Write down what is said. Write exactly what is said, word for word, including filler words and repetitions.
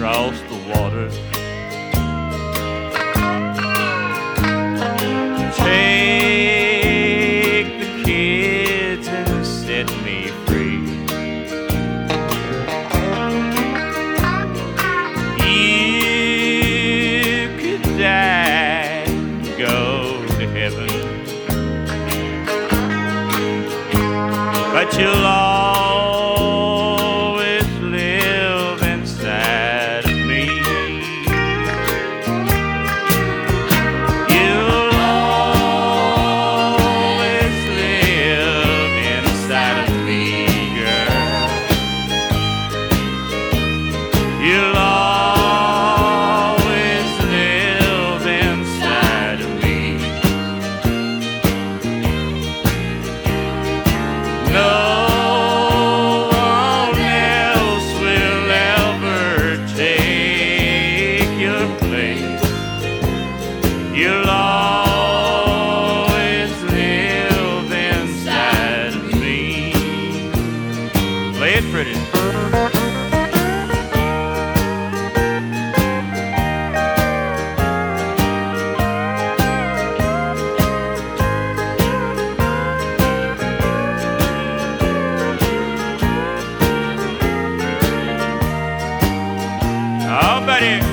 across the water. Take the kids and set me free. You could die, go to heaven, but you'll always live inside of me. You'll always live inside of me, girl. You'll always live inside of me. No one else will ever take your place. You'll always live inside of me. Play it pretty. Oh, buddy.